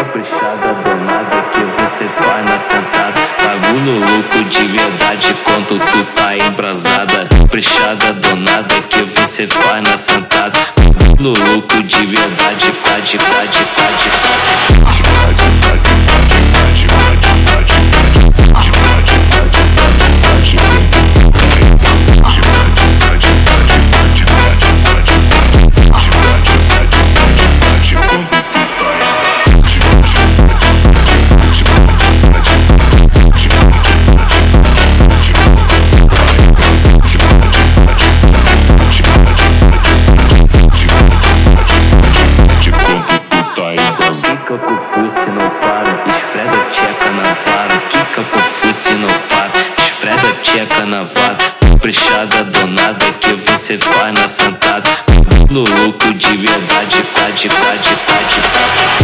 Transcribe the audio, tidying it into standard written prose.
caprichada, danada que você faz na sentada. Bagulho louco de verdade quando tu tá embrasada. Caprichada, danada que você faz na sentada. Bagulho louco de verdade, pade. Quica com foice não para, esfrega tcheca na vara. Quica com foice não para, esfrega tcheca na vara. Caprichada, danada que você faz na sentada. Bagulho louco de verdade, pade.